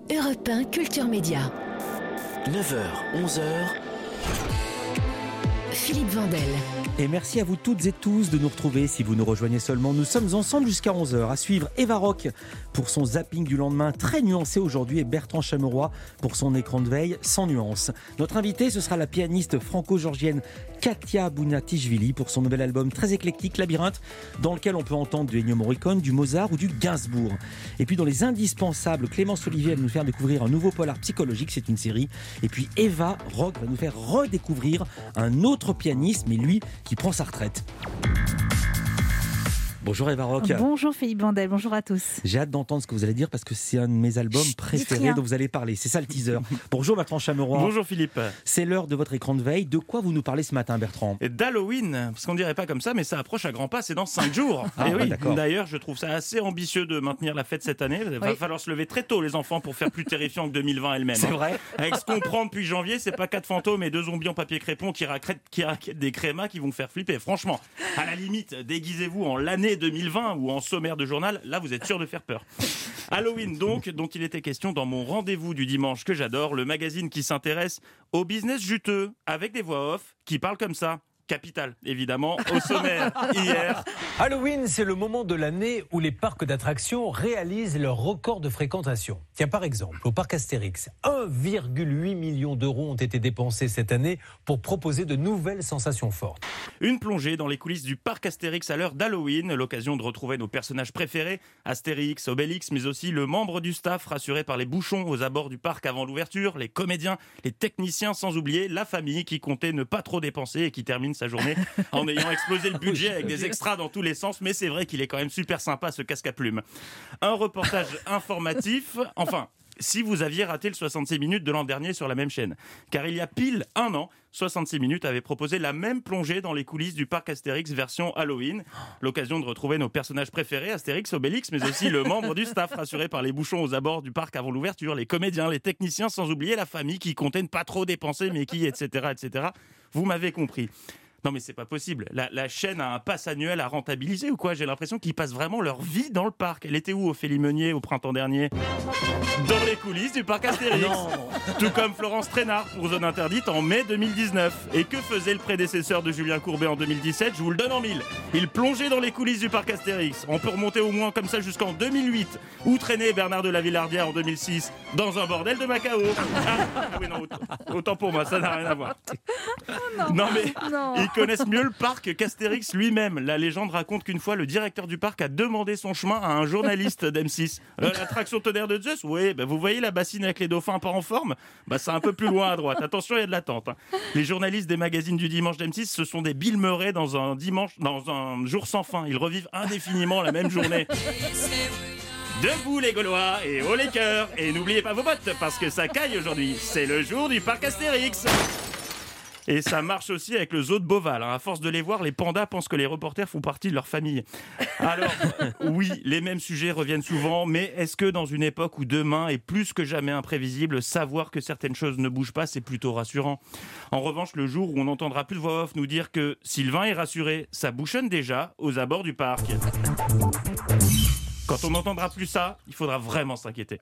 Europe 1 Culture Média. 9h, 11h. Philippe Vandel. Et merci à vous toutes et tous de nous retrouver. Si vous nous rejoignez seulement, nous sommes ensemble jusqu'à 11h. À suivre Eva Rock pour son zapping du lendemain très nuancé aujourd'hui et Bertrand Chameroy pour son écran de veille sans nuance. Notre invitée, ce sera la pianiste franco-georgienne Katia Bounatichvili pour son nouvel album très éclectique Labyrinthe, dans lequel on peut entendre du Ennio Morricone, du Mozart ou du Gainsbourg. Et puis dans les indispensables, Clémence Olivier va nous faire découvrir un nouveau polar psychologique, c'est une série. Et puis Eva Rock va nous faire redécouvrir un autre pianiste, mais lui qui prend sa retraite. Bonjour Eva Rock. Bonjour Philippe Vandel, bonjour à tous. J'ai hâte d'entendre ce que vous allez dire parce que c'est un de mes albums préférés dont vous allez parler. C'est ça le teaser. Bonjour Bertrand Chameroy. Bonjour Philippe. C'est l'heure de votre écran de veille. De quoi vous nous parlez ce matin, Bertrand ? Et d'Halloween, parce qu'on dirait pas comme ça, mais ça approche à grands pas, c'est dans 5 jours. Ah, et oui, d'accord. D'ailleurs, je trouve ça assez ambitieux de maintenir la fête cette année. Il va falloir se lever très tôt, les enfants, pour faire plus terrifiant que 2020 elle-même. C'est vrai. Avec ce qu'on prend depuis janvier, c'est pas 4 fantômes et 2 zombies en papier crépon qui raquettent des crémas qui vont faire flipper. Franchement, à la limite, déguisez-vous en l'année 2020 ou en sommaire de journal, là vous êtes sûr de faire peur. Halloween donc, dont il était question dans mon rendez-vous du dimanche que j'adore, le magazine qui s'intéresse au business juteux, avec des voix off qui parlent comme ça. Capital, évidemment, au sommaire hier. Halloween, c'est le moment de l'année où les parcs d'attractions réalisent leur record de fréquentation. Tiens, par exemple, au parc Astérix, 1,8 million d'euros ont été dépensés cette année pour proposer de nouvelles sensations fortes. Une plongée dans les coulisses du parc Astérix à l'heure d'Halloween, l'occasion de retrouver nos personnages préférés, Astérix, Obélix, mais aussi le membre du staff rassuré par les bouchons aux abords du parc avant l'ouverture, les comédiens, les techniciens, sans oublier la famille qui comptait ne pas trop dépenser et qui termine sa journée en ayant explosé le budget avec des extras dans tous les sens, mais c'est vrai qu'il est quand même super sympa ce casque à plumes. Un reportage informatif, enfin, si vous aviez raté le 66 minutes de l'an dernier sur la même chaîne. Car il y a pile un an, 66 minutes avait proposé la même plongée dans les coulisses du parc Astérix version Halloween. L'occasion de retrouver nos personnages préférés, Astérix, Obélix, mais aussi le membre du staff rassuré par les bouchons aux abords du parc avant l'ouverture, les comédiens, les techniciens, sans oublier la famille qui comptait ne pas trop dépenser, mais qui, etc., etc. Vous m'avez compris. Non mais c'est pas possible, la chaîne a un pass annuel à rentabiliser ou quoi ? J'ai l'impression qu'ils passent vraiment leur vie dans le parc. Elle était où, Ophélie Meunier, au printemps dernier ? Dans les coulisses du parc Astérix. Tout comme Florence Traînard pour Zone Interdite en mai 2019. Et que faisait le prédécesseur de Julien Courbet en 2017 ? Je vous le donne en mille. Il plongeait dans les coulisses du parc Astérix. On peut remonter au moins comme ça jusqu'en 2008, où traînait Bernard de la Villardière en 2006, dans un bordel de Macao. Ah oui non, autant pour moi, ça n'a rien à voir. Non mais... Ils connaissent mieux le parc qu'Astérix lui-même. La légende raconte qu'une fois, le directeur du parc a demandé son chemin à un journaliste d'M6. L'attraction tonnerre de Zeus ? Oui, vous voyez la bassine avec les dauphins pas en forme ? C'est un peu plus loin à droite. Attention, il y a de l'attente. Les journalistes des magazines du dimanche d'M6, ce sont des Bill Murray dans un jour sans fin. Ils revivent indéfiniment la même journée. Debout les Gaulois et haut les cœurs. Et n'oubliez pas vos bottes parce que ça caille aujourd'hui. C'est le jour du parc Astérix. Et ça marche aussi avec le zoo de Beauval. À force de les voir, les pandas pensent que les reporters font partie de leur famille. Alors, oui, les mêmes sujets reviennent souvent, mais est-ce que dans une époque où demain est plus que jamais imprévisible, savoir que certaines choses ne bougent pas, c'est plutôt rassurant. En revanche, le jour où on n'entendra plus de voix off nous dire que Sylvain est rassuré, ça bouchonne déjà aux abords du parc. Quand on n'entendra plus ça, il faudra vraiment s'inquiéter.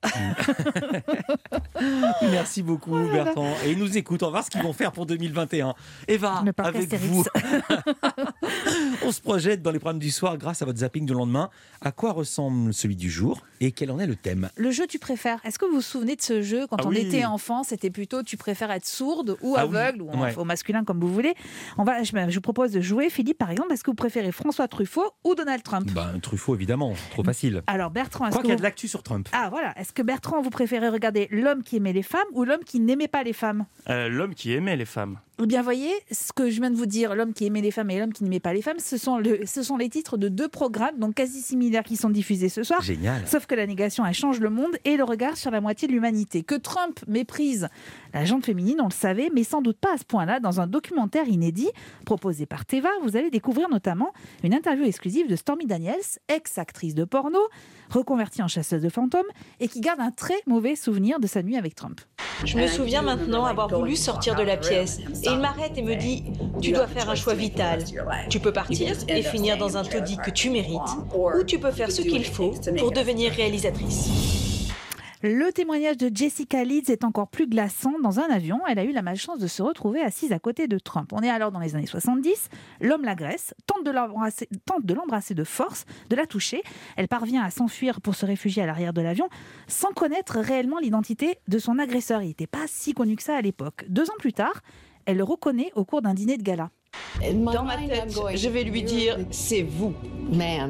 Merci beaucoup Bertrand. Et ils nous écoutent, on va voir ce qu'ils vont faire pour 2021. Eva, avec Astérix. vous, on se projette dans les programmes du soir grâce à votre zapping du lendemain. À quoi ressemble celui du jour et quel en est le thème ? Le jeu tu préfères. Est-ce que vous vous souvenez de ce jeu quand on était enfant ? C'était plutôt tu préfères être sourde ou aveugle ou au masculin comme vous voulez. Je vous propose de jouer. Philippe par exemple, est-ce que vous préférez François Truffaut ou Donald Trump ? Truffaut évidemment, trop facile. Alors Bertrand, Quoi qu'il y a de l'actu sur Trump. Ah voilà, est-ce que Bertrand vous préférez regarder L'homme qui aimait les femmes ou L'homme qui n'aimait pas les femmes ? L'homme qui aimait les femmes. Eh bien, voyez, ce que je viens de vous dire, L'homme qui aimait les femmes et L'homme qui n'aimait pas les femmes, ce sont les titres de 2 programmes, donc quasi similaires, qui sont diffusés ce soir. Génial. Sauf que la négation, elle change le monde et le regard sur la moitié de l'humanité. Que Trump méprise la gente féminine, on le savait, mais sans doute pas à ce point-là. Dans un documentaire inédit proposé par Teva, vous allez découvrir notamment une interview exclusive de Stormy Daniels, ex-actrice de porno, reconvertie en chasseuse de fantômes et qui garde un très mauvais souvenir de sa nuit avec Trump. Je me souviens maintenant avoir voulu sortir de la pièce. Et il m'arrête et me dit « Tu dois faire un choix vital. Tu peux partir et finir dans un taudis que tu mérites, ou tu peux faire ce qu'il faut pour devenir réalisatrice. » Le témoignage de Jessica Leeds est encore plus glaçant. Dans un avion, elle a eu la malchance de se retrouver assise à côté de Trump. On est alors dans les années 70. L'homme l'agresse, tente de l'embrasser de force, de la toucher. Elle parvient à s'enfuir pour se réfugier à l'arrière de l'avion sans connaître réellement l'identité de son agresseur. Il n'était pas si connu que ça à l'époque. 2 ans plus tard, elle le reconnaît au cours d'un dîner de gala. Dans ma tête, je vais lui dire « c'est vous ». Mais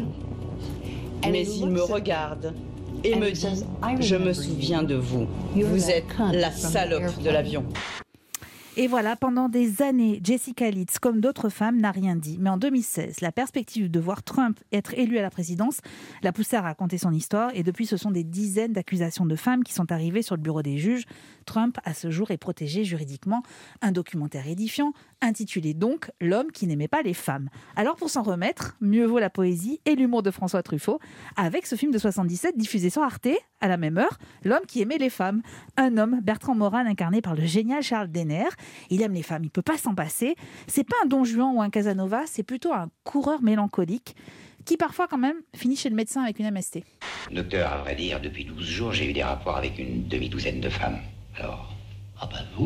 il me regarde et me dit « je me souviens de vous, vous êtes la salope de l'avion ». Et voilà, pendant des années, Jessica Leeds, comme d'autres femmes, n'a rien dit. Mais en 2016, la perspective de voir Trump être élu à la présidence l'a poussée à raconter son histoire. Et depuis, ce sont des dizaines d'accusations de femmes qui sont arrivées sur le bureau des juges. Trump, à ce jour, est protégé juridiquement. Un documentaire édifiant, intitulé donc « L'homme qui n'aimait pas les femmes ». Alors pour s'en remettre, mieux vaut la poésie et l'humour de François Truffaut, avec ce film de 77 diffusé sur Arte, à la même heure, « L'homme qui aimait les femmes ». Un homme, Bertrand Moran, incarné par le génial Charles Denner. Il aime les femmes, il ne peut pas s'en passer. C'est pas un Don Juan ou un Casanova, c'est plutôt un coureur mélancolique qui parfois quand même finit chez le médecin avec une MST. Docteur, à vrai dire, depuis 12 jours, j'ai eu des rapports avec une demi-douzaine de femmes. Alors, vous ?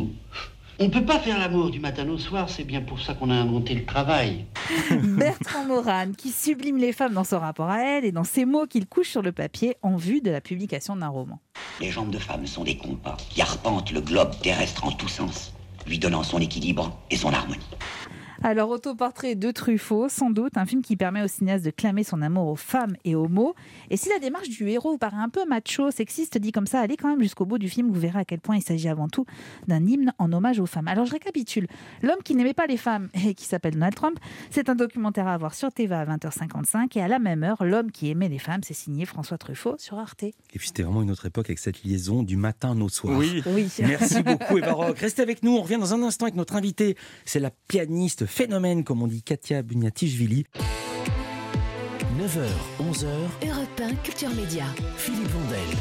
On ne peut pas faire l'amour du matin au soir, c'est bien pour ça qu'on a inventé le travail. Bertrand Moran, qui sublime les femmes dans son rapport à elles et dans ces mots qu'il couche sur le papier en vue de la publication d'un roman. Les jambes de femmes sont des compas qui arpentent le globe terrestre en tous sens, lui donnant son équilibre et son harmonie. Alors, autoportrait de Truffaut, sans doute, un film qui permet au cinéaste de clamer son amour aux femmes et aux mots. Et si la démarche du héros vous paraît un peu macho, sexiste, dit comme ça, allez quand même jusqu'au bout du film, vous verrez à quel point il s'agit avant tout d'un hymne en hommage aux femmes. Alors, je récapitule. L'homme qui n'aimait pas les femmes et qui s'appelle Donald Trump, c'est un documentaire à voir sur TV à 20h55. Et à la même heure, L'homme qui aimait les femmes, c'est signé François Truffaut sur Arte. Et puis c'était vraiment une autre époque avec cette liaison du matin au soir. Oui. Merci beaucoup Eva Rock. Restez avec nous, on revient dans un instant avec notre invitée. C'est la pianiste phénomène, comme on dit, Katia Buniati-Jvili. 9h, 11h, Europe 1 Culture Média. Philippe Vandel.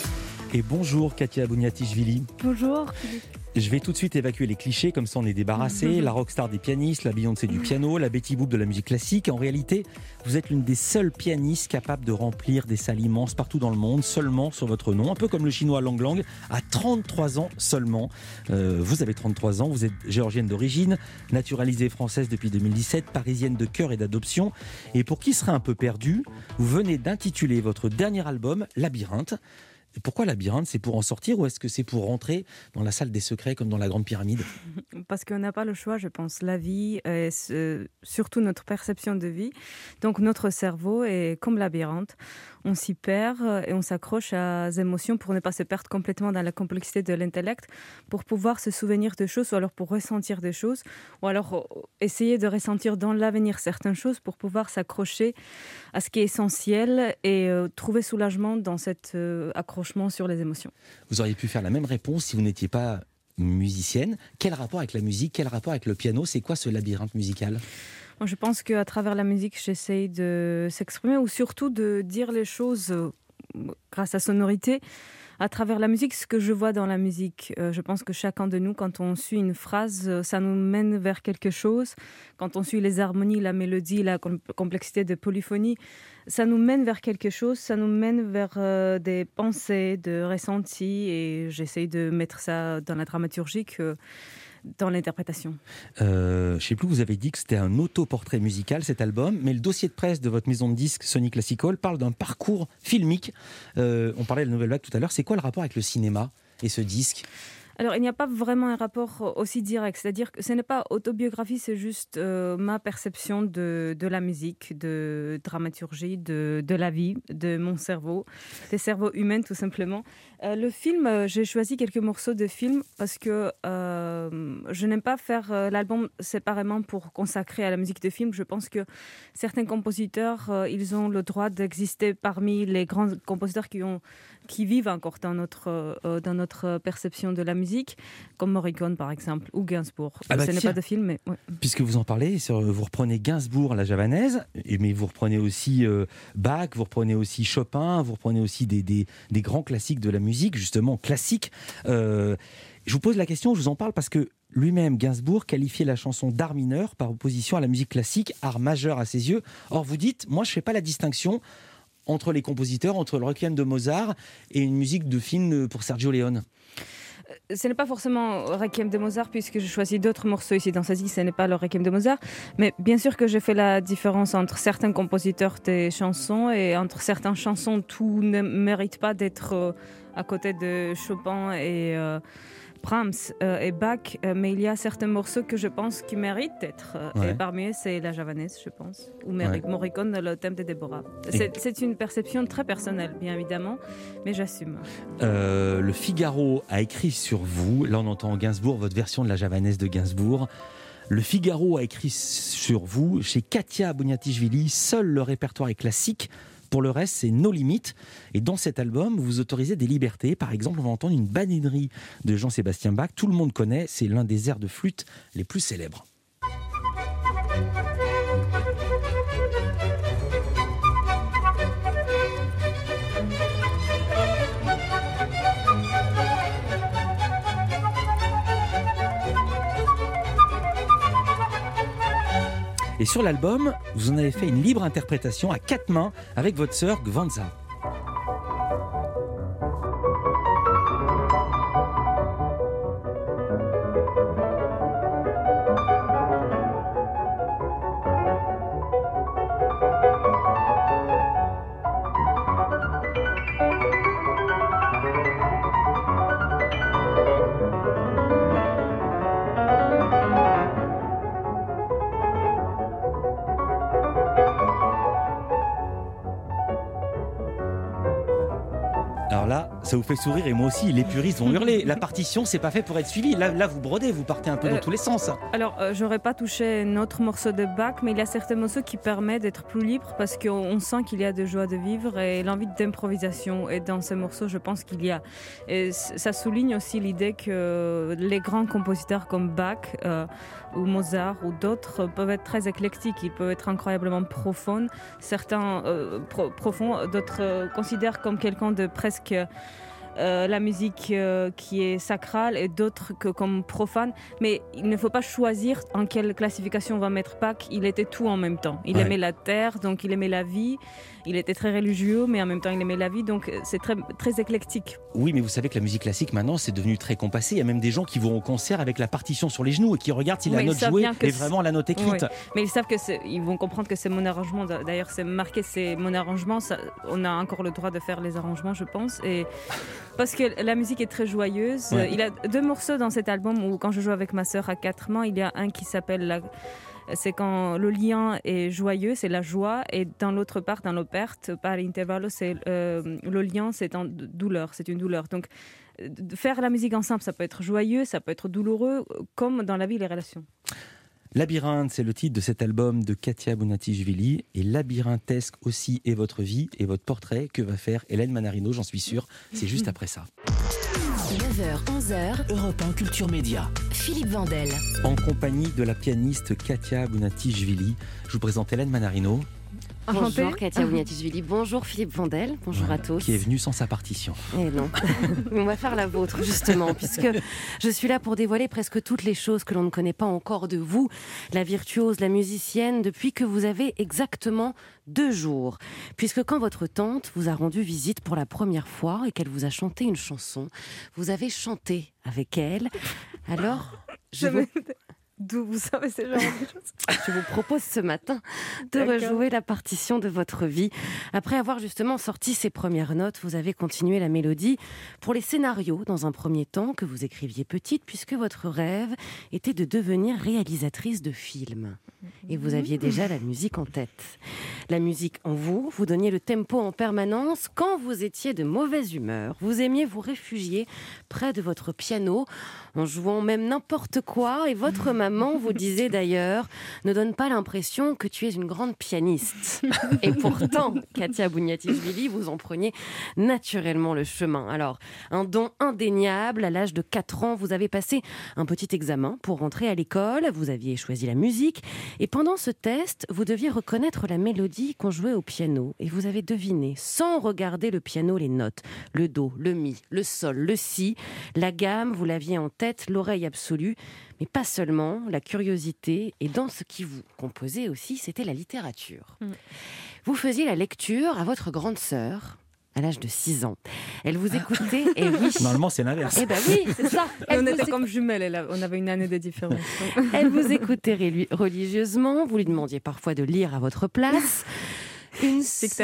Et bonjour Katia Buniati-Jvili. Bonjour. Je vais tout de suite évacuer les clichés, comme ça on est débarrassé. La rockstar des pianistes, la Beyoncé du piano, la Betty Boop de la musique classique. En réalité, vous êtes l'une des seules pianistes capables de remplir des salles immenses partout dans le monde, seulement sur votre nom. Un peu comme le chinois Lang Lang, à 33 ans seulement. Vous avez 33 ans, vous êtes géorgienne d'origine, naturalisée française depuis 2017, parisienne de cœur et d'adoption. Et pour qui serait un peu perdu, vous venez d'intituler votre dernier album « Labyrinthe ». Pourquoi labyrinthe ? C'est pour en sortir ou est-ce que c'est pour rentrer dans la salle des secrets comme dans la grande pyramide ? Parce qu'on n'a pas le choix, je pense. La vie, et surtout notre perception de vie. Donc notre cerveau est comme labyrinthe. On s'y perd et on s'accroche à des émotions pour ne pas se perdre complètement dans la complexité de l'intellect, pour pouvoir se souvenir de choses ou alors pour ressentir des choses, ou alors essayer de ressentir dans l'avenir certaines choses pour pouvoir s'accrocher à ce qui est essentiel et trouver soulagement dans cet accrochement sur les émotions. Vous auriez pu faire la même réponse si vous n'étiez pas musicienne. Quel rapport avec la musique ? Quel rapport avec le piano ? C'est quoi ce labyrinthe musical ? Moi, je pense qu'à travers la musique, j'essaye de s'exprimer ou surtout de dire les choses grâce à sonorité. À travers la musique, ce que je vois dans la musique, je pense que chacun de nous, quand on suit une phrase, ça nous mène vers quelque chose. Quand on suit les harmonies, la mélodie, la complexité de polyphonie, ça nous mène vers quelque chose, ça nous mène vers des pensées, de ressentis, et j'essaye de mettre ça dans la dramaturgie dans l'interprétation. Je ne sais plus, vous avez dit que c'était un autoportrait musical cet album, mais le dossier de presse de votre maison de disques Sony Classical parle d'un parcours filmique. On parlait de la Nouvelle Vague tout à l'heure. C'est quoi le rapport avec le cinéma et ce disque ? Alors, il n'y a pas vraiment un rapport aussi direct. C'est-à-dire que ce n'est pas autobiographie, c'est juste ma perception de la musique, de dramaturgie, de la vie, de mon cerveau, des cerveaux humains tout simplement. Le film, j'ai choisi quelques morceaux de film parce que je n'aime pas faire l'album séparément pour consacrer à la musique de film. Je pense que certains compositeurs, ils ont le droit d'exister parmi les grands compositeurs qui vivent encore dans notre perception de la musique, comme Morricone par exemple, ou Gainsbourg. Ce n'est pas de film, mais... Ouais. Puisque vous en parlez, vous reprenez Gainsbourg, la javanaise, mais vous reprenez aussi Bach, vous reprenez aussi Chopin, vous reprenez aussi des grands classiques de la musique, justement classiques. Je vous pose la question, je vous en parle parce que lui-même, Gainsbourg, qualifiait la chanson d'art mineur par opposition à la musique classique, art majeur à ses yeux. Or, vous dites, moi je ne fais pas la distinction entre les compositeurs, entre le Requiem de Mozart et une musique de film pour Sergio Leone? Ce n'est pas forcément Requiem de Mozart, puisque je choisis d'autres morceaux ici dans cette liste, ce n'est pas le Requiem de Mozart. Mais bien sûr que j'ai fait la différence entre certains compositeurs des chansons et entre certaines chansons. Tout ne mérite pas d'être à côté de Chopin et Brahms et Bach, mais il y a certains morceaux que je pense qui méritent d'être. Et parmi eux, c'est La Javanaise, je pense, ou Morricone, le thème de Déborah. C'est une perception très personnelle, bien évidemment, mais j'assume. Le Figaro a écrit sur vous, là on entend Gainsbourg, votre version de La Javanaise de Gainsbourg. Le Figaro a écrit sur vous, chez Katia Bouniatichvili, seul le répertoire est classique. Pour le reste, c'est nos limites. Et dans cet album, vous autorisez des libertés. Par exemple, on va entendre une baninerie de Jean-Sébastien Bach. Tout le monde connaît, c'est l'un des airs de flûte les plus célèbres. Et sur l'album, vous en avez fait une libre interprétation à 4 mains avec votre sœur Gwanza. Alors là, ça vous fait sourire et moi aussi, les puristes vont hurler. La partition, c'est pas fait pour être suivi. Là, vous brodez, vous partez un peu dans tous les sens. Alors, j'aurais pas touché un autre morceau de Bach, mais il y a certains morceaux qui permettent d'être plus libre parce qu'on sent qu'il y a de joie de vivre et l'envie d'improvisation. Et dans ces morceaux, je pense qu'il y a. Et ça souligne aussi l'idée que les grands compositeurs comme Bach ou Mozart ou d'autres peuvent être très éclectiques. Ils peuvent être incroyablement profonds. Certains profonds, d'autres considèrent comme quelqu'un de presque la musique qui est sacrale et d'autres comme profane. Mais il ne faut pas choisir en quelle classification on va mettre Bach. Il était tout en même temps. Il aimait la terre, donc il aimait la vie. Il était très religieux, mais en même temps il aimait la vie. Donc c'est très, très éclectique. Oui, mais vous savez que la musique classique maintenant c'est devenu très compassé. Il y a même des gens qui vont au concert avec la partition sur les genoux et qui regardent si la note jouée est vraiment la note écrite. Oui. Mais ils savent ils vont comprendre que c'est mon arrangement. D'ailleurs, c'est marqué, c'est mon arrangement. On a encore le droit de faire les arrangements, je pense. Et parce que la musique est très joyeuse. Il y a 2 morceaux dans cet album où, quand je joue avec ma sœur à 4 mains, il y a un qui s'appelle c'est quand le lien est joyeux, c'est la joie, et dans l'autre part, dans l'operte, par intervallo, c'est le lien, c'est en douleur, c'est une douleur. Donc, faire la musique ensemble, ça peut être joyeux, ça peut être douloureux, comme dans la vie, les relations. Labyrinthe, c'est le titre de cet album de Katia Bouniatichvili, et labyrinthesque aussi est votre vie et votre portrait. Que va faire Hélène Manarino, j'en suis sûr. C'est juste après ça. 9h, 11h, Europe 1 Culture Média. Philippe Vandel. En compagnie de la pianiste Katia Bouniatichvili, je vous présente Hélène Manarino. Bonjour Katia Bouniatichvili, bonjour Philippe Vandel, bonjour à tous. Qui est venu sans sa partition. Eh non, on va faire la vôtre justement, puisque je suis là pour dévoiler presque toutes les choses que l'on ne connaît pas encore de vous, la virtuose, la musicienne, depuis que vous avez exactement 2 jours. Puisque quand votre tante vous a rendu visite pour la première fois et qu'elle vous a chanté une chanson, vous avez chanté avec elle. Alors, D'où vous savez ces genres de choses? Je vous propose ce matin de rejouer la partition de votre vie. Après avoir justement sorti ces premières notes, vous avez continué la mélodie pour les scénarios dans un premier temps que vous écriviez petite, puisque votre rêve était de devenir réalisatrice de films. Et vous aviez déjà la musique en tête. La musique en vous, vous donniez le tempo en permanence. Quand vous étiez de mauvaise humeur, vous aimiez vous réfugier près de votre piano en jouant même n'importe quoi, et votre maman vous disait d'ailleurs « Ne donne pas l'impression que tu es une grande pianiste ». Et pourtant, Katia Bouniatichvili, vous en preniez naturellement le chemin. Alors, un don indéniable, à l'âge de 4 ans, vous avez passé un petit examen pour rentrer à l'école, vous aviez choisi la musique, et pendant ce test, vous deviez reconnaître la mélodie qu'on jouait au piano, et vous avez deviné, sans regarder le piano, les notes, le do, le mi, le sol, le si, la gamme, vous l'aviez en tête, l'oreille absolue, mais pas seulement, la curiosité, et dans ce qui vous composait aussi, c'était la littérature. Vous faisiez la lecture à votre grande sœur à l'âge de 6 ans. Elle vous écoutait et oui. Normalement, c'est l'inverse. Eh ben oui, c'est ça. Et on était comme jumelles, on avait une année de différence. Elle vous écoutait religieusement, vous lui demandiez parfois de lire à votre place. Une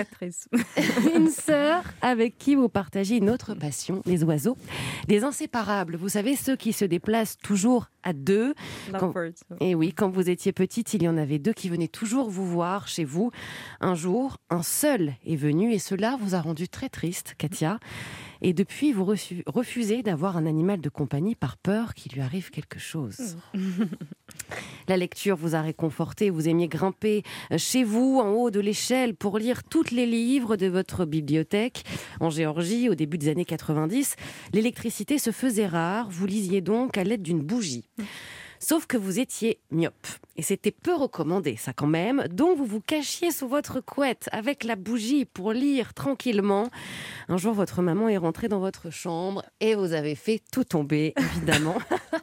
sœur avec qui vous partagez une autre passion, les oiseaux. Des inséparables, vous savez, ceux qui se déplacent toujours à deux. Et oui, quand vous étiez petite, il y en avait 2 qui venaient toujours vous voir chez vous. Un jour, un seul est venu et cela vous a rendu très triste, Katia. Et depuis, vous refusez d'avoir un animal de compagnie par peur qu'il lui arrive quelque chose. La lecture vous a réconforté, vous aimiez grimper chez vous, en haut de l'échelle, pour lire tous les livres de votre bibliothèque. En Géorgie, au début des années 90, l'électricité se faisait rare, vous lisiez donc à l'aide d'une bougie. Sauf que vous étiez myope. Et c'était peu recommandé, ça quand même. Donc vous vous cachiez sous votre couette avec la bougie pour lire tranquillement. Un jour, votre maman est rentrée dans votre chambre et vous avez fait tout tomber, évidemment.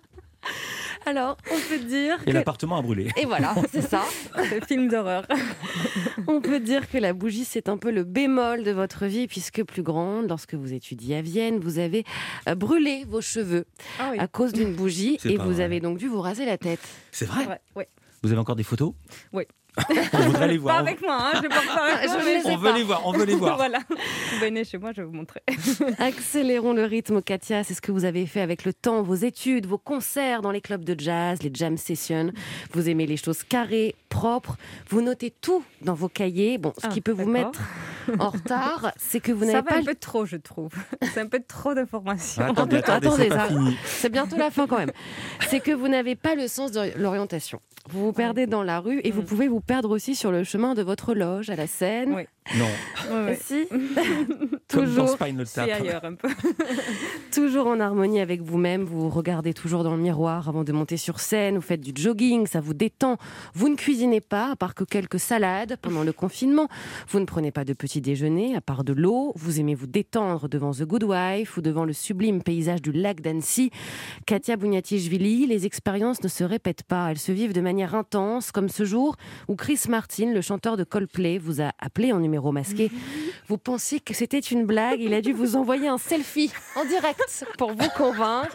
Alors, on peut dire Et l'appartement a brûlé. Et voilà, c'est ça. C'est film d'horreur. On peut dire que la bougie, c'est un peu le bémol de votre vie, puisque plus grande, lorsque vous étudiez à Vienne, vous avez brûlé vos cheveux à cause d'une bougie et vous avez donc dû vous raser la tête. C'est vrai ? Oui. Vous avez encore des photos ? Oui. On voudrait les voir. Pas avec moi, je ne porte pas avec moi. On veut les voir. Voilà. Vous venez chez moi, je vais vous montrer. Accélérons le rythme, Katia. C'est ce que vous avez fait avec le temps, vos études, vos concerts dans les clubs de jazz, les jam sessions. Vous aimez les choses carrées, propres. Vous notez tout dans vos cahiers. Bon, ce qui peut vous mettre en retard, c'est que vous n'avez pas... Ça va un peu trop, je trouve. C'est un peu trop d'informations. Attendez, c'est pas fini. C'est bientôt la fin quand même. C'est que vous n'avez pas le sens de l'orientation. Vous vous perdez dans la rue et vous pouvez vous perdre aussi sur le chemin de votre loge à la Seine. Oui. Non. Si. Comme dans Spinal Tap. C'est ailleurs un peu. Toujours en harmonie avec vous-même, vous vous regardez toujours dans le miroir avant de monter sur scène, vous faites du jogging, ça vous détend. Vous ne cuisinez pas, à part que quelques salades pendant le confinement. Vous ne prenez pas de petit déjeuner, à part de l'eau. Vous aimez vous détendre devant The Good Wife ou devant le sublime paysage du lac d'Annecy. Katia Bouniatichvili, les expériences ne se répètent pas, elles se vivent de manière intense, comme ce jour où Chris Martin, le chanteur de Coldplay, vous a appelé en numéro masqué. Vous pensiez que c'était une blague, il a dû vous envoyer un selfie en direct pour vous convaincre.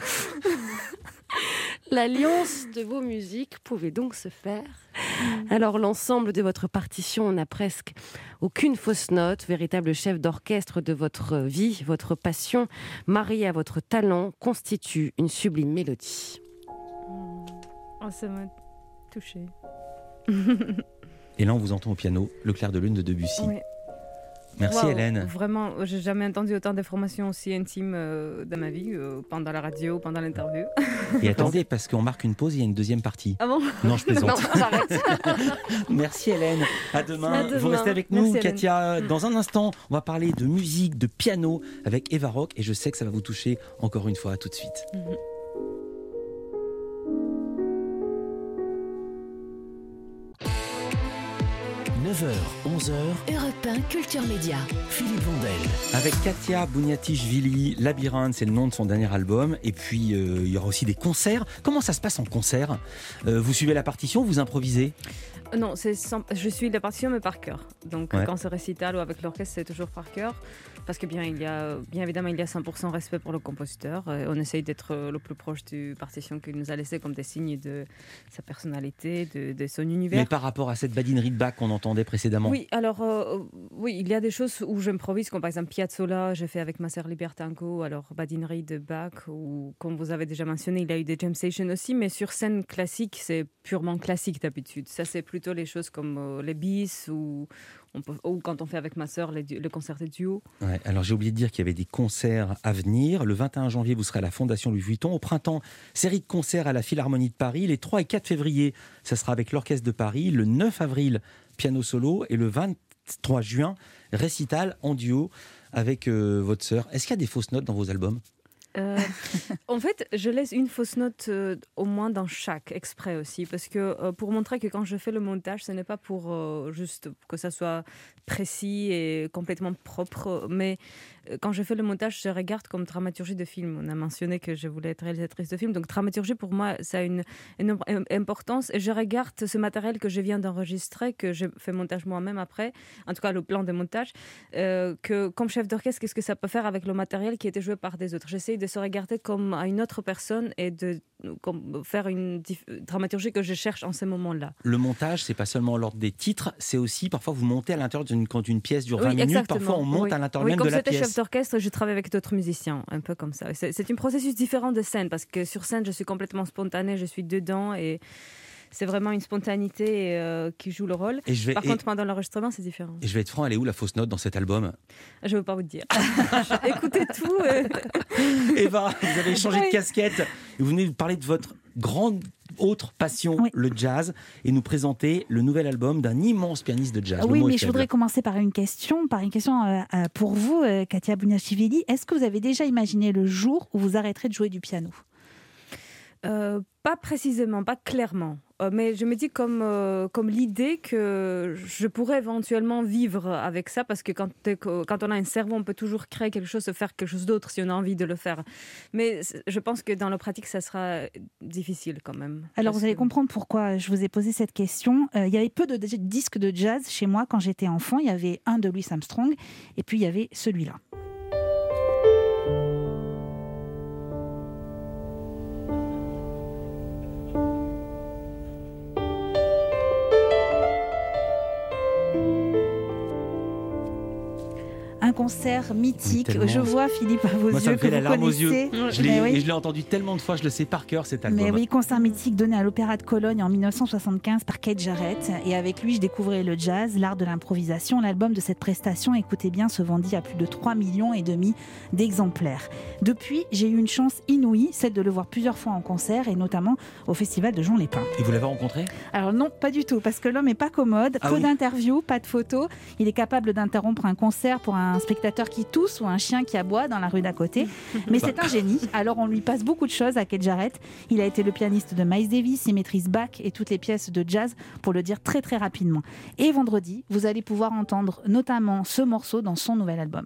L'alliance de vos musiques pouvait donc se faire. Alors l'ensemble de votre partition n'a presque aucune fausse note, véritable chef d'orchestre de votre vie, votre passion, mariée à votre talent, constitue une sublime mélodie. Oh, ça m'a touchée. Et là, on vous entend au piano, Le clair de lune de Debussy. Oui. Merci Hélène. Vraiment, j'ai jamais entendu autant d'informations aussi intimes dans ma vie, pendant la radio, pendant l'interview. Et attendez, parce qu'on marque une pause, il y a une deuxième partie. Ah bon ? Non, je plaisante. Non, j'arrête. Merci Hélène. À demain. À demain. Vous restez avec nous, Merci, Katia. Dans un instant, on va parler de musique, de piano avec Eva Rock. Et je sais que ça va vous toucher encore une fois. À tout de suite. 9h, 11h, Europe 1 Culture Média. Philippe Vandel. Avec Katia Bouniatichvili, Labyrinthe, c'est le nom de son dernier album. Et puis, il y aura aussi des concerts. Comment ça se passe en concert ? Vous suivez la partition, vous improvisez ? Non, je suis la partition, mais par cœur. Donc, quand c'est récital ou avec l'orchestre, c'est toujours par cœur. Parce que bien évidemment, il y a 100% respect pour le compositeur. On essaye d'être le plus proche du partition qu'il nous a laissé comme des signes de sa personnalité, de son univers. Mais par rapport à cette badinerie de Bach qu'on entendait précédemment ? Oui, alors, oui, il y a des choses où j'improvise, comme par exemple Piazzolla, j'ai fait avec ma sœur Libertango, alors badinerie de Bach, ou comme vous avez déjà mentionné, il y a eu des jam sessions aussi, mais sur scène classique, c'est purement classique d'habitude. Ça, c'est plutôt les choses comme les bis ou quand on fait avec ma sœur le concert de duo. Ouais, alors j'ai oublié de dire qu'il y avait des concerts à venir. Le 21 janvier, vous serez à la Fondation Louis Vuitton. Au printemps, série de concerts à la Philharmonie de Paris. Les 3 et 4 février, ça sera avec l'Orchestre de Paris. Le 9 avril, piano solo. Et le 23 juin, récital en duo avec votre sœur. Est-ce qu'il y a des fausses notes dans vos albums ? En fait, je laisse une fausse note au moins dans chaque, exprès aussi, parce que pour montrer que quand je fais le montage, ce n'est pas pour juste que ça soit précis et complètement propre, mais quand je fais le montage, je regarde comme dramaturgie de film. On a mentionné que je voulais être réalisatrice de film, donc dramaturgie pour moi, ça a une importance. Et je regarde ce matériel que je viens d'enregistrer, que j'ai fait montage moi-même après, en tout cas le plan de montage, que comme chef d'orchestre, qu'est-ce que ça peut faire avec le matériel qui a été joué par des autres. J'essaye de se regarder comme à une autre personne et de faire une dramaturgie que je cherche en ces moments-là. Le montage, c'est pas seulement l'ordre des titres, c'est aussi parfois vous montez à l'intérieur d'une pièce dure 20 minutes, exactement. parfois on monte à l'intérieur même de la pièce. Comme c'était chef d'orchestre, je travaille avec d'autres musiciens, un peu comme ça. C'est un processus différent de scène, parce que sur scène, je suis complètement spontanée, je suis dedans et c'est vraiment une spontanéité qui joue le rôle. Par contre, pendant l'enregistrement, c'est différent. Et je vais être franc, elle est où la fausse note dans cet album ? Je ne veux pas vous dire. Écoutez tout. Eva, vous avez changé de casquette et vous venez nous parler de votre grande autre passion, le jazz, et nous présenter le nouvel album d'un immense pianiste de jazz. Oui, mais je voudrais commencer par une question pour vous, Katia Bouniachvili. Est-ce que vous avez déjà imaginé le jour où vous arrêterez de jouer du piano ? Pas précisément, pas clairement. Mais je me dis comme l'idée que je pourrais éventuellement vivre avec ça, parce que quand on a un cerveau, on peut toujours créer quelque chose, faire quelque chose d'autre si on a envie de le faire. Mais je pense que dans la pratique, ça sera difficile quand même. Alors vous allez comprendre pourquoi je vous ai posé cette question. Il y avait peu de disques de jazz chez moi quand j'étais enfant. Il y avait un de Louis Armstrong et puis il y avait celui-là. Un concert mythique. Je vois Philippe à vos yeux. Ça me fait que la vous larme aux yeux. connaissez. Je l'ai entendu tellement de fois, je le sais par cœur cet album. Mais oui, concert mythique donné à l'Opéra de Cologne en 1975 par Keith Jarrett. Et avec lui, je découvrais le jazz, l'art de l'improvisation. L'album de cette prestation, écoutez bien, se vendit à plus de 3,5 millions d'exemplaires. Depuis, j'ai eu une chance inouïe, celle de le voir plusieurs fois en concert, et notamment au Festival de Jean Lépin. Et vous l'avez rencontré ? Alors non, pas du tout, parce que l'homme n'est pas commode. Peu d'interviews, pas de photos. Il est capable d'interrompre un concert pour un spectateur qui tousse ou un chien qui aboie dans la rue d'à côté. Mais c'est un génie. Alors on lui passe beaucoup de choses à Keith Jarrett. Il a été le pianiste de Miles Davis, il maîtrise Bach et toutes les pièces de jazz, pour le dire très très rapidement. Et vendredi, vous allez pouvoir entendre notamment ce morceau dans son nouvel album.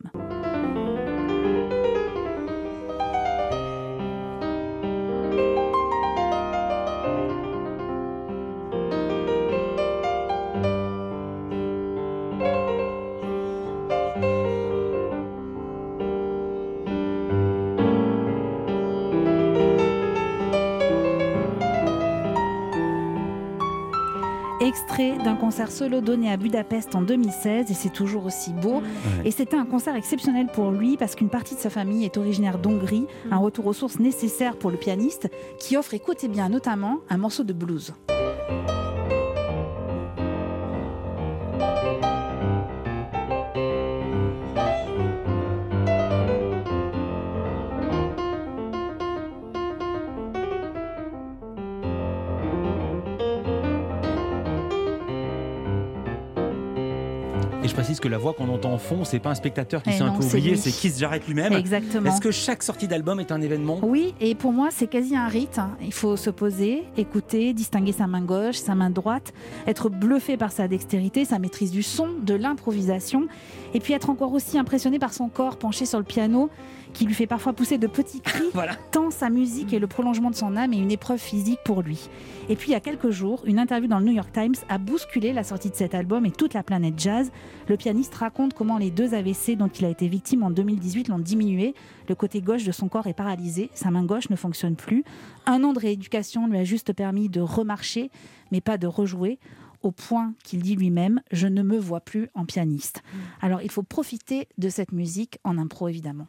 Extrait d'un concert solo donné à Budapest en 2016, et c'est toujours aussi beau. Et c'était un concert exceptionnel pour lui parce qu'une partie de sa famille est originaire d'Hongrie, un retour aux sources nécessaire pour le pianiste qui offre, écoutez bien, notamment un morceau de blues. Et je précise que la voix qu'on entend en fond, c'est pas un spectateur qui s'est un peu c'est oublié, lui. c'est Keith Jarrett lui-même. Exactement. Est-ce que chaque sortie d'album est un événement ? Oui, et pour moi, c'est quasi un rite. Il faut se poser, écouter, distinguer sa main gauche, sa main droite, être bluffé par sa dextérité, sa maîtrise du son, de l'improvisation, et puis être encore aussi impressionné par son corps penché sur le piano, qui lui fait parfois pousser de petits cris, tant sa musique est le prolongement de son âme et une épreuve physique pour lui. Et puis il y a quelques jours, une interview dans le New York Times a bousculé la sortie de cet album et toute la planète jazz. Le pianiste raconte comment les 2 AVC dont il a été victime en 2018 l'ont diminué. Le côté gauche de son corps est paralysé, sa main gauche ne fonctionne plus. 1 an de rééducation lui a juste permis de remarcher, mais pas de rejouer, au point qu'il dit lui-même « Je ne me vois plus en pianiste ». Alors il faut profiter de cette musique en impro évidemment.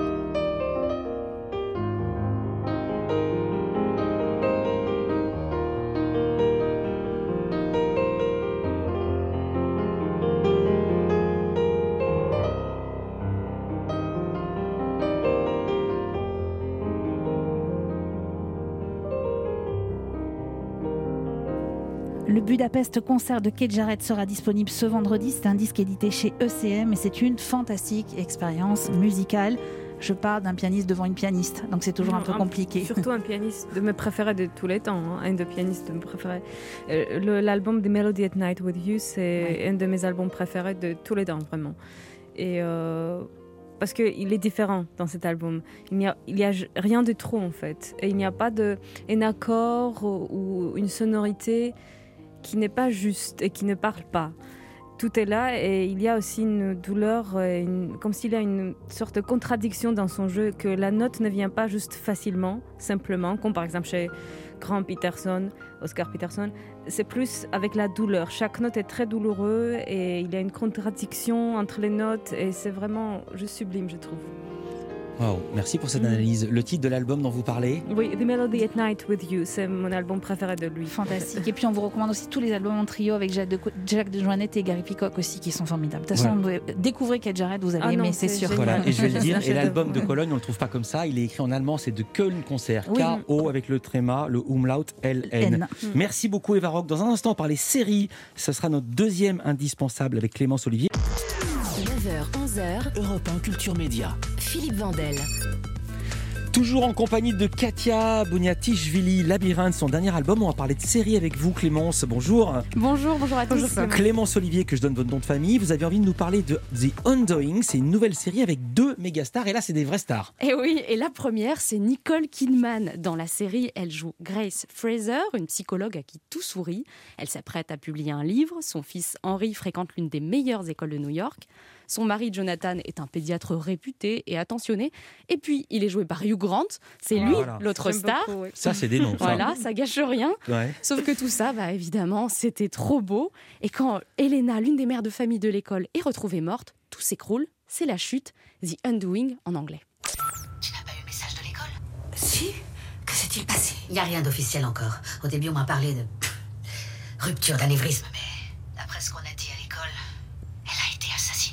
Le Budapest concert de Keith Jarrett sera disponible ce vendredi. C'est un disque édité chez ECM et c'est une fantastique expérience musicale. je parle d'un pianiste devant une pianiste, donc c'est toujours un peu compliqué. Surtout un pianiste de mes préférés de tous les temps, un des pianistes de mes préférés. L'album The Melody at Night with You, c'est un de mes albums préférés de tous les temps, vraiment. Et parce qu'il est différent dans cet album. Il n'y a rien de trop, en fait. Et il n'y a pas un accord ou une sonorité qui n'est pas juste et qui ne parle pas. Tout est là et il y a aussi une douleur, comme s'il y a une sorte de contradiction dans son jeu, que la note ne vient pas juste facilement, simplement, comme par exemple chez Oscar Peterson. C'est plus avec la douleur. Chaque note est très douloureuse et il y a une contradiction entre les notes et c'est vraiment juste sublime, je trouve. Wow, merci pour cette analyse. Le titre de l'album dont vous parlez ? Oui, The Melody at Night with You, c'est mon album préféré de lui. Fantastique. Et puis on vous recommande aussi tous les albums en trio avec Jacques de Joannette et Gary Peacock aussi qui sont formidables. De toute façon, découvrez Keith Jarrett, vous allez aimer, c'est sûr. Voilà, et je vais le dire, et l'album de Cologne, on le trouve pas comme ça, il est écrit en allemand, c'est de Köln Concert, K-O avec le tréma, le umlaut L-N. Merci beaucoup Eva Rock. Dans un instant, on parle des séries, ce sera notre deuxième indispensable avec Clémence Olivier. 9h, 11h, Europe 1 Culture Média. Philippe Vandel. Toujours en compagnie de Katia Boniatichvili, Labyrinthe, son dernier album. On va parler de série avec vous, Clémence. Bonjour. Bonjour à tous. Clémence Olivier, que je donne votre nom de famille. Vous avez envie de nous parler de The Undoing. C'est une nouvelle série avec 2 mégastars. Et là, c'est des vraies stars. Et oui, et la première, c'est Nicole Kidman. Dans la série, elle joue Grace Fraser, une psychologue à qui tout sourit. Elle s'apprête à publier un livre. Son fils Henry fréquente l'une des meilleures écoles de New York. Son mari Jonathan est un pédiatre réputé et attentionné. Et puis, il est joué par Hugh Grant. C'est lui, l'autre star. Beaucoup, oui. Ça, c'est des noms. Voilà, ça gâche rien. Ouais. Sauf que tout ça, évidemment, c'était trop beau. Et quand Elena, l'une des mères de famille de l'école, est retrouvée morte, tout s'écroule. C'est la chute. The Undoing en anglais. Tu n'as pas eu le message de l'école ? Si. Que s'est-il passé ? Il n'y a rien d'officiel encore. Au début, on m'a parlé de rupture d'anévrisme, mais d'après ce qu'on a dit à l'école, elle a été assassinée.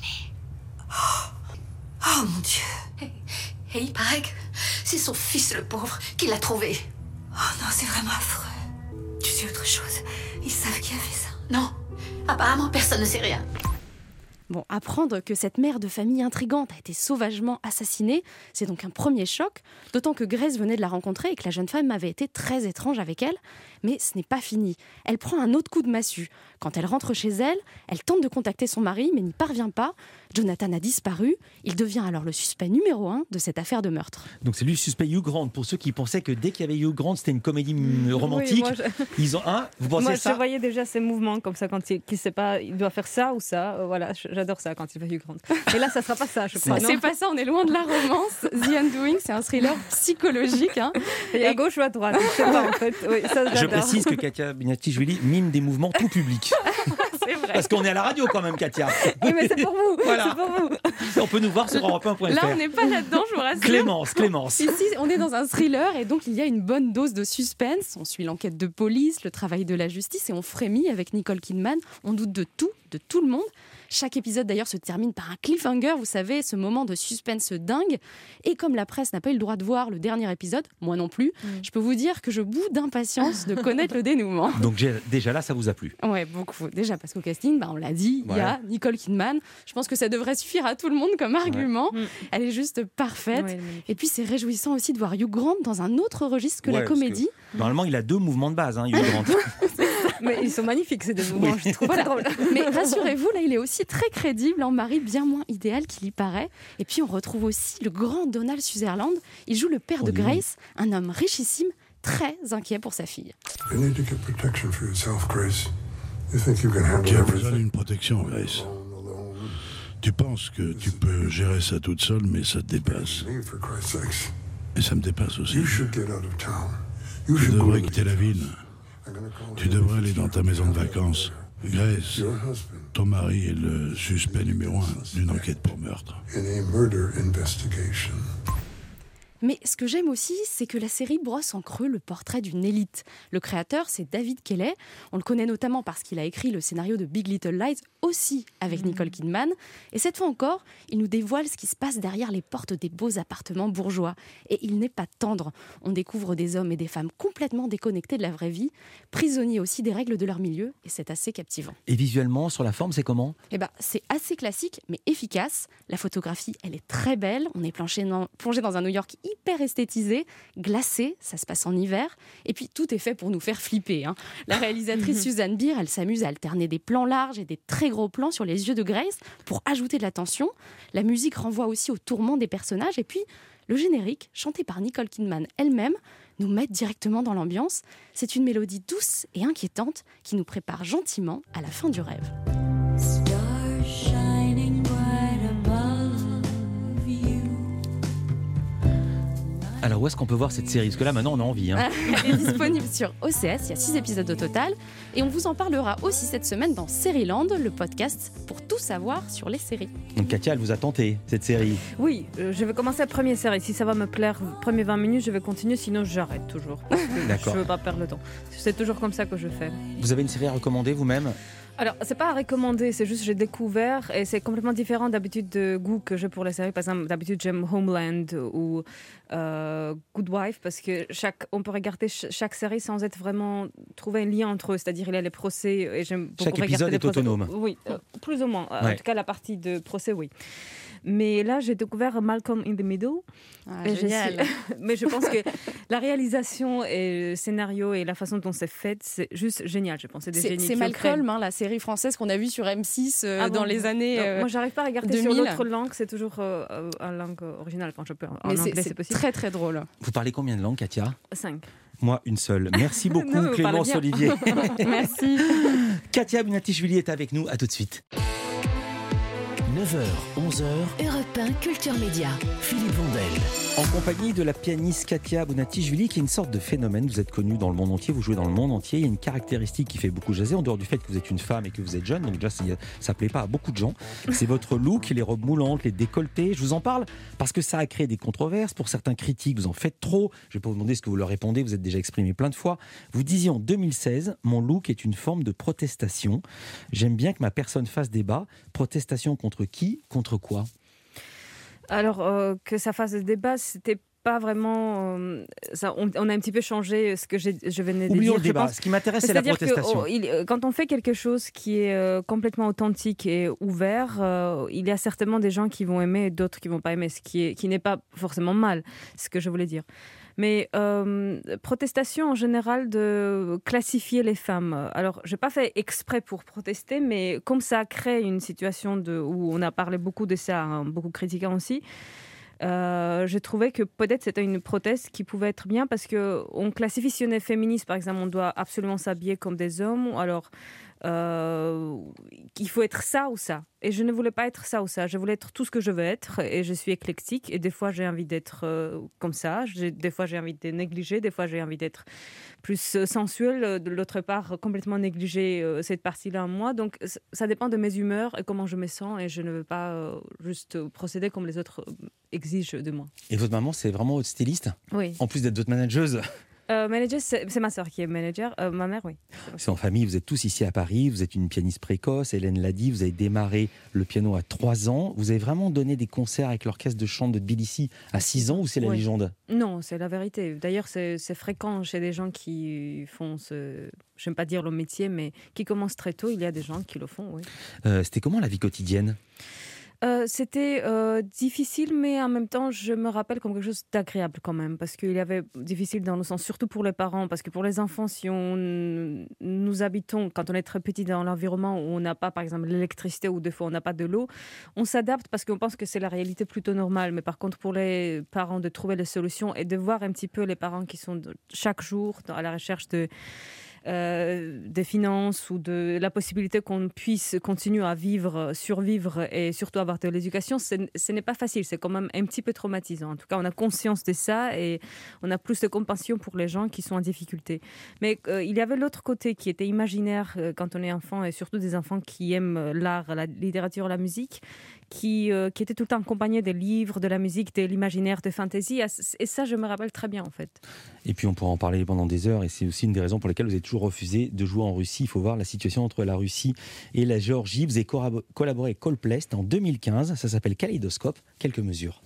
Oh mon Dieu. Et il paraît que c'est son fils, le pauvre, qui l'a trouvé. Oh non, c'est vraiment affreux. Tu sais autre chose ? Ils savent qui a fait ça ? Non. Apparemment, personne ne sait rien. Bon, apprendre que cette mère de famille intrigante a été sauvagement assassinée, c'est donc un premier choc, d'autant que Grace venait de la rencontrer et que la jeune femme avait été très étrange avec elle. Mais ce n'est pas fini. Elle prend un autre coup de massue. Quand elle rentre chez elle, elle tente de contacter son mari, mais n'y parvient pas. Jonathan a disparu. Il devient alors le suspect numéro 1 de cette affaire de meurtre. Donc c'est lui le suspect Hugh Grant. Pour ceux qui pensaient que dès qu'il y avait Hugh Grant, c'était une comédie romantique. Oui, ils ont vous pensez moi, ça ? Je voyais déjà ses mouvements comme ça quand il ne sait pas, il doit faire ça ou ça. Voilà, j'adore ça quand il fait Hugh Grant. Et là, ça ne sera pas ça, je crois. C'est pas ça, on est loin de la romance. The Undoing, c'est un thriller psychologique. Et à gauche ou à droite, je sais pas en fait. Oui, ça, je précise que Katia Boniatichvili mime des mouvements tout public. C'est vrai. Parce qu'on est à la radio quand même, Katia. Oui, mais c'est pour vous. Voilà. C'est pour vous. On peut nous voir sur Europe1.fr. Là, on n'est pas là-dedans, je vous rassure. Clémence. Ici, on est dans un thriller et donc il y a une bonne dose de suspense. On suit l'enquête de police, le travail de la justice et on frémit avec Nicole Kidman. On doute de tout le monde. Chaque épisode d'ailleurs se termine par un cliffhanger, vous savez, ce moment de suspense dingue. Et comme la presse n'a pas eu le droit de voir le dernier épisode, moi non plus, je peux vous dire que je bout d'impatience de connaître le dénouement. Donc déjà là, ça vous a plu ? Ouais, beaucoup. Déjà parce qu'au casting, on l'a dit, il y a Nicole Kidman. Je pense que ça devrait suffire à tout le monde comme argument. Ouais. Elle est juste parfaite. Ouais, et puis c'est réjouissant aussi de voir Hugh Grant dans un autre registre que la comédie. Normalement, il a 2 mouvements de base, Hugh Grant. Mais ils sont magnifiques ces 2 mouvements, je trouve. Voilà. Mais rassurez-vous, là, il est aussi très crédible, en mari bien moins idéal qu'il y paraît. Et puis on retrouve aussi le grand Donald Sutherland. Il joue le père de Grace, un homme richissime, très inquiet pour sa fille. Tu as besoin d'une protection, Grace. Tu penses que tu peux gérer ça toute seule, mais ça te dépasse. Et ça me dépasse aussi. Tu devrais quitter la ville. Tu devrais aller dans ta maison de vacances. Grace, ton mari est le suspect numéro 1 d'une enquête pour meurtre. Mais ce que j'aime aussi, c'est que la série brosse en creux le portrait d'une élite. Le créateur, c'est David Kelley. On le connaît notamment parce qu'il a écrit le scénario de Big Little Lies, aussi avec Nicole Kidman. Et cette fois encore, il nous dévoile ce qui se passe derrière les portes des beaux appartements bourgeois. Et il n'est pas tendre. On découvre des hommes et des femmes complètement déconnectés de la vraie vie, prisonniers aussi des règles de leur milieu, et c'est assez captivant. Et visuellement, sur la forme, c'est comment ? C'est assez classique, mais efficace. La photographie, elle est très belle. On est plongé dans un New York hyper esthétisé, glacé, ça se passe en hiver. Et puis, tout est fait pour nous faire flipper. La réalisatrice Susanne Bier, elle s'amuse à alterner des plans larges et des très gros plans sur les yeux de Grace pour ajouter de la tension. La musique renvoie aussi au tourment des personnages. Et puis, le générique, chanté par Nicole Kidman elle-même, nous met directement dans l'ambiance. C'est une mélodie douce et inquiétante qui nous prépare gentiment à la fin du rêve. Alors où est-ce qu'on peut voir cette série ? Parce que là maintenant on a envie. Elle est disponible sur OCS, il y a 6 épisodes au total. Et on vous en parlera aussi cette semaine dans Série-Land, le podcast pour tout savoir sur les séries. Donc Katia, elle vous a tenté cette série ? Oui, je vais commencer la première série. Si ça va me plaire, premiers 20 minutes, je vais continuer. Sinon j'arrête toujours. Parce que D'accord. Je ne veux pas perdre le temps. C'est toujours comme ça que je fais. Vous avez une série à recommander vous-même ? Alors, c'est pas à recommander, c'est juste que j'ai découvert et c'est complètement différent d'habitude de goût que j'ai pour les séries. Par exemple, d'habitude, j'aime Homeland ou Good Wife parce que on peut regarder chaque série sans être vraiment trouver un lien entre eux. C'est-à-dire, il y a les procès et j'aime beaucoup chaque regarder épisode les est procès. autonome. Oui, plus ou moins. Ouais. En tout cas, la partie de procès, oui. Mais là, j'ai découvert Malcolm in the Middle. Génial. Mais je pense que la réalisation et le scénario et la façon dont c'est fait, c'est juste génial, je pense. C'est Malcolm, la série française qu'on a vue sur M6 dans les années moi, j'arrive pas à regarder 2000. sur l'autre langue. C'est toujours en langue originale. Enfin, je peux en Mais anglais, c'est possible. très très drôle. Vous parlez combien de langues, Katia ? 5. Moi, une seule. Merci beaucoup, Non, Clémence Olivier. Merci. Katia Abunati-Chvili est avec nous. À tout de suite. 9h, 11h, Europe 1 Culture Média. Philippe Vandel. En compagnie de la pianiste Katia Abunati-Chvili, qui est une sorte de phénomène. Vous êtes connue dans le monde entier, vous jouez dans le monde entier. Il y a une caractéristique qui fait beaucoup jaser, en dehors du fait que vous êtes une femme et que vous êtes jeune. Donc déjà, ça plaît pas à beaucoup de gens. C'est votre look, les robes moulantes, les décolletés. Je vous en parle parce que ça a créé des controverses. Pour certains critiques, vous en faites trop. Je vais pas vous demander ce que vous leur répondez. Vous êtes déjà exprimé plein de fois. Vous disiez en 2016, mon look est une forme de protestation. J'aime bien que ma personne fasse débat. Protestation contre qui ? Contre quoi ? Alors, que ça fasse débat, c'était pas vraiment... on a un petit peu changé ce que je venais de dire. Oublions le débat. Ce qui m'intéresse, c'est la protestation. Quand on fait quelque chose qui est complètement authentique et ouvert, il y a certainement des gens qui vont aimer et d'autres qui vont pas aimer, qui n'est pas forcément mal, c'est ce que je voulais dire. Mais protestation en général de classifier les femmes. Alors, je n'ai pas fait exprès pour protester, mais comme ça crée une situation où on a parlé beaucoup de ça, beaucoup critiquant aussi, j'ai trouvé que peut-être c'était une proteste qui pouvait être bien parce qu'on classifie si on est féministe, par exemple, on doit absolument s'habiller comme des hommes, ou alors il faut être ça ou ça. Et je ne voulais pas être ça ou ça. Je voulais être tout ce que je veux être et je suis éclectique. Et des fois, j'ai envie d'être comme ça. Des fois, j'ai envie de négliger. Des fois, j'ai envie d'être plus sensuelle. De l'autre part, complètement négliger cette partie-là en moi. Donc, ça dépend de mes humeurs et comment je me sens. Et je ne veux pas juste procéder comme les autres exigent de moi. Et votre maman, c'est vraiment votre styliste ? Oui. En plus d'être votre manageuse ? Manager, c'est ma sœur qui est manager. Ma mère, oui. C'est en famille, vous êtes tous ici à Paris, vous êtes une pianiste précoce, Hélène l'a dit, vous avez démarré le piano à 3 ans. Vous avez vraiment donné des concerts avec l'orchestre de chant de Tbilissi à 6 ans ou c'est la légende ? Non, c'est la vérité. D'ailleurs, c'est fréquent chez des gens qui font j'aime pas dire le métier, mais qui commencent très tôt. Il y a des gens qui le font, oui. C'était comment la vie quotidienne ? C'était difficile, mais en même temps, je me rappelle comme quelque chose d'agréable quand même, parce qu'il y avait difficile dans le sens, surtout pour les parents, parce que pour les enfants, si nous habitons, quand on est très petit dans l'environnement où on n'a pas, par exemple, l'électricité ou des fois on n'a pas de l'eau, on s'adapte parce qu'on pense que c'est la réalité plutôt normale. Mais par contre, pour les parents, de trouver les solutions et de voir un petit peu les parents qui sont chaque jour à la recherche des finances ou de la possibilité qu'on puisse continuer à survivre et surtout avoir de l'éducation, ce n'est pas facile, c'est quand même un petit peu traumatisant. En tout cas, on a conscience de ça et on a plus de compassion pour les gens qui sont en difficulté. Mais il y avait l'autre côté qui était imaginaire quand on est enfant et surtout des enfants qui aiment l'art, la littérature, la musique, qui était tout le temps accompagné des livres, de la musique, de l'imaginaire, de fantasy. Et ça, je me rappelle très bien, en fait. Et puis, on pourra en parler pendant des heures. Et c'est aussi une des raisons pour lesquelles vous avez toujours refusé de jouer en Russie. Il faut voir la situation entre la Russie et la Géorgie. Vous avez collaboré avec Coldplay en 2015. Ça s'appelle Kaleidoscope. Quelques mesures.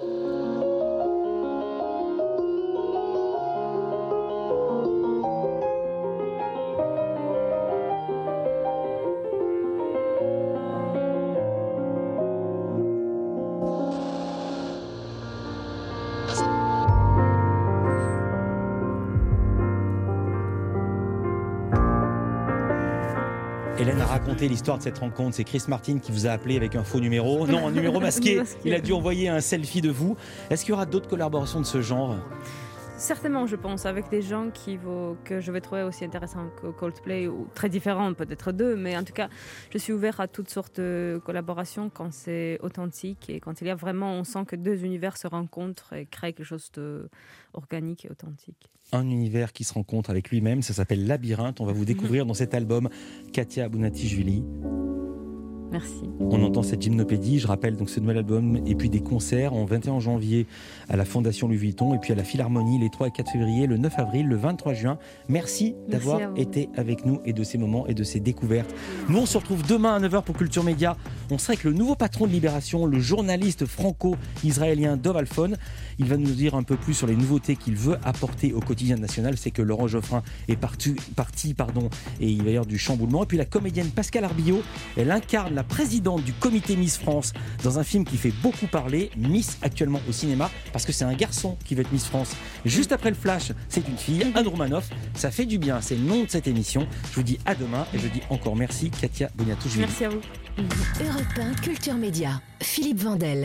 Hélène a raconté l'histoire de cette rencontre. C'est Chris Martin qui vous a appelé avec un faux numéro. Non, un numéro masqué. Il a dû envoyer un selfie de vous. Est-ce qu'il y aura d'autres collaborations de ce genre ? Certainement, je pense, avec des gens que je vais trouver aussi intéressants que Coldplay, ou très différents, peut-être d'eux, mais en tout cas, je suis ouvert à toutes sortes de collaborations quand c'est authentique et quand il y a vraiment, on sent que deux univers se rencontrent et créent quelque chose d'organique et authentique. Un univers qui se rencontre avec lui-même, ça s'appelle Labyrinthe. On va vous découvrir dans cet album, Katia Abunatichvili. Merci. On entend cette gymnopédie, je rappelle donc ce nouvel album, et puis des concerts en 21 janvier à la Fondation Louis Vuitton, et puis à la Philharmonie les 3 et 4 février, le 9 avril, le 23 juin. Merci d'avoir été avec nous et de ces moments et de ces découvertes. Nous, on se retrouve demain à 9h pour Culture Média. On sera avec le nouveau patron de Libération, le journaliste franco-israélien Dov Alfon. Il va nous dire un peu plus sur les nouveautés qu'il veut apporter au quotidien national. C'est que Laurent Geoffrin est parti, et il va y avoir du chamboulement. Et puis la comédienne Pascale Arbillot, elle incarne la présidente du comité Miss France dans un film qui fait beaucoup parler, Miss actuellement au cinéma, parce que c'est un garçon qui va être Miss France. Juste après le flash, c'est une fille, Anne Romanoff. Ça fait du bien, c'est le nom de cette émission. Je vous dis à demain et je dis encore merci Katia Abunatichvili. Merci à vous. Europe 1 Culture Média, Philippe Vandel.